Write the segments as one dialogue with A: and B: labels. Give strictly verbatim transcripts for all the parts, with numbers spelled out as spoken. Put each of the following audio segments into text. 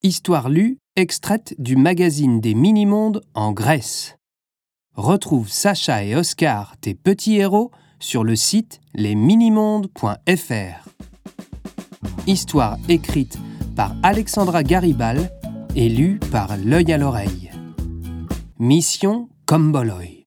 A: Histoire lue, extraite du magazine des Mini-mondes en Grèce. Retrouve Sacha et Oscar, tes petits héros, sur le site les minimondes point f r. Histoire écrite par Alexandra Garibal et lue par L'œil à l'oreille. Mission Komboloi.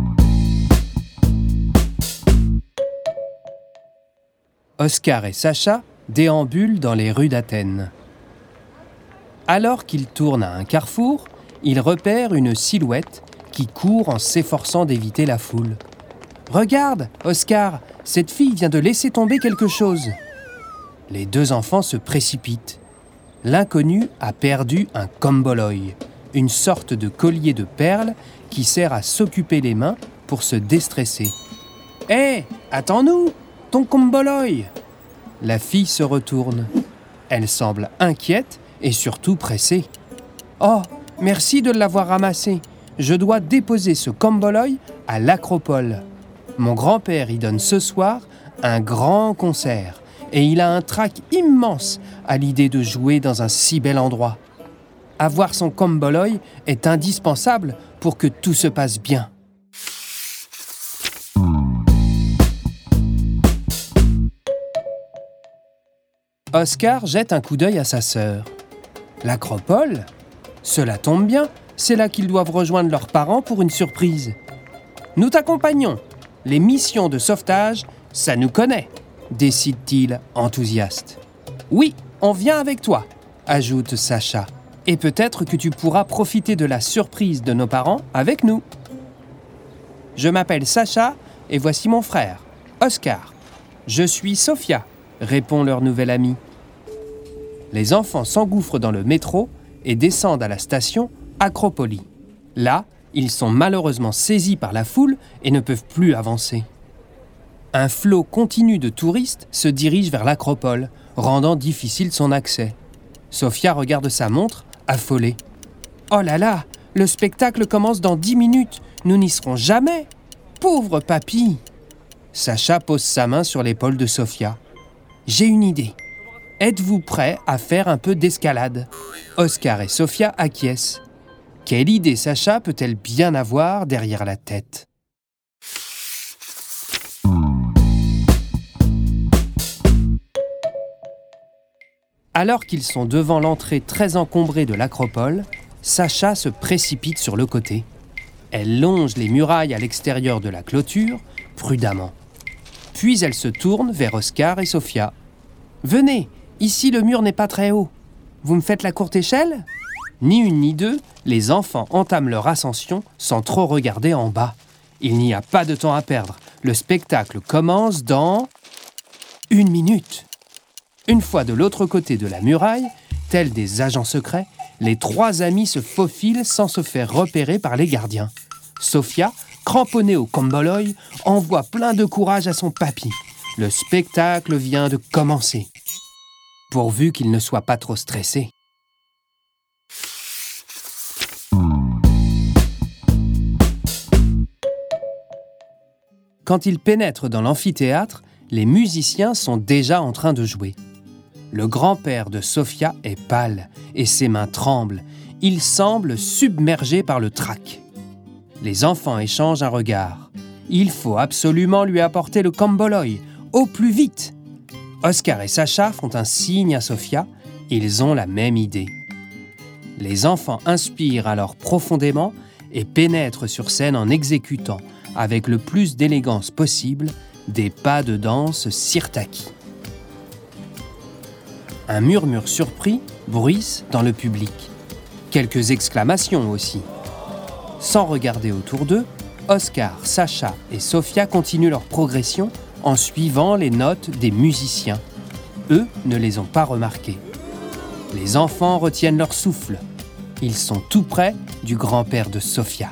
A: Oscar et Sacha déambulent dans les rues d'Athènes. Alors qu'ils tournent à un carrefour, ils repèrent une silhouette qui court en s'efforçant d'éviter la foule. « Regarde, Oscar, cette fille vient de laisser tomber quelque chose !» Les deux enfants se précipitent. L'inconnu a perdu un komboloi, une sorte de collier de perles qui sert à s'occuper les mains pour se déstresser. « Hé, hey, attends-nous, ton komboloi !» La fille se retourne. Elle semble inquiète et surtout pressée. « Oh, merci de l'avoir ramassé. Je dois déposer ce komboloi à l'Acropole. Mon grand-père y donne ce soir un grand concert et il a un trac immense à l'idée de jouer dans un si bel endroit. Avoir son komboloi est indispensable pour que tout se passe bien. » Oscar jette un coup d'œil à sa sœur. L'Acropole ? Cela tombe bien, c'est là qu'ils doivent rejoindre leurs parents pour une surprise. Nous t'accompagnons. Les missions de sauvetage, ça nous connaît, décide-t-il enthousiaste. Oui, on vient avec toi, ajoute Sacha. Et peut-être que tu pourras profiter de la surprise de nos parents avec nous. Je m'appelle Sacha et voici mon frère, Oscar. Je suis Sophia, répond leur nouvel ami. Les enfants s'engouffrent dans le métro et descendent à la station Acropoli. Là, ils sont malheureusement saisis par la foule et ne peuvent plus avancer. Un flot continu de touristes se dirige vers l'Acropole, rendant difficile son accès. Sophia regarde sa montre, affolée. « Oh là là, le spectacle commence dans dix minutes, nous n'y serons jamais. Pauvre papy !» Sacha pose sa main sur l'épaule de Sophia. « J'ai une idée. Êtes-vous prêts à faire un peu d'escalade ?» Oscar et Sophia acquiescent. Quelle idée Sacha peut-elle bien avoir derrière la tête ? Alors qu'ils sont devant l'entrée très encombrée de l'Acropole, Sacha se précipite sur le côté. Elle longe les murailles à l'extérieur de la clôture, prudemment. Puis elle se tourne vers Oscar et Sophia. « Venez, ici le mur n'est pas très haut. Vous me faites la courte échelle ?» Ni une ni deux, les enfants entament leur ascension sans trop regarder en bas. Il n'y a pas de temps à perdre. Le spectacle commence dans... une minute. Une fois de l'autre côté de la muraille, tels des agents secrets, les trois amis se faufilent sans se faire repérer par les gardiens. Sophia, cramponnée au komboloi, envoie plein de courage à son papy. Le spectacle vient de commencer. Pourvu qu'il ne soit pas trop stressé. Quand ils pénètrent dans l'amphithéâtre, les musiciens sont déjà en train de jouer. Le grand-père de Sophia est pâle et ses mains tremblent. Il semble submergé par le trac. Les enfants échangent un regard. Il faut absolument lui apporter le komboloi, au plus vite. Oscar et Sacha font un signe à Sophia. Ils ont la même idée. Les enfants inspirent alors profondément et pénètrent sur scène en exécutant, avec le plus d'élégance possible, des pas de danse sirtaki. Un murmure surpris bruisse dans le public. Quelques exclamations aussi. Sans regarder autour d'eux, Oscar, Sacha et Sophia continuent leur progression en suivant les notes des musiciens. Eux ne les ont pas remarquées. Les enfants retiennent leur souffle. Ils sont tout près du grand-père de Sophia.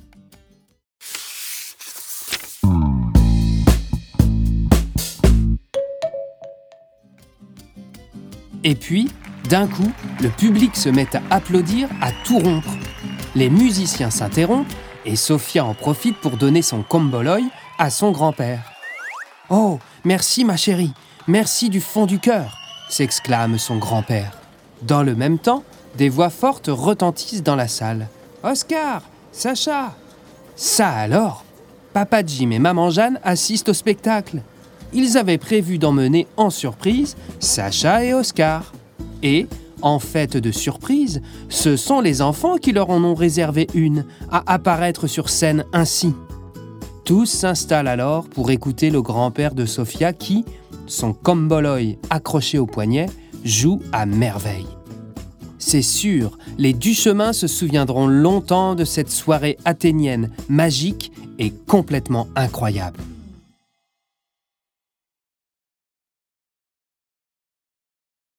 A: Et puis, d'un coup, le public se met à applaudir à tout rompre. Les musiciens s'interrompent et Sophia en profite pour donner son komboloi à son grand-père. « Oh, merci ma chérie, merci du fond du cœur !» s'exclame son grand-père. Dans le même temps, Des voix fortes retentissent dans la salle. « Oscar! Sacha !» Ça alors, Papa Jim et Maman Jeanne assistent au spectacle. Ils avaient prévu d'emmener en surprise Sacha et Oscar. Et, en fait de surprise, ce sont les enfants qui leur en ont réservé une, à apparaître sur scène ainsi. Tous s'installent alors pour écouter le grand-père de Sophia qui, son comboloy accroché au poignet, joue à merveille. C'est sûr, les Duchemin se souviendront longtemps de cette soirée athénienne, magique et complètement incroyable.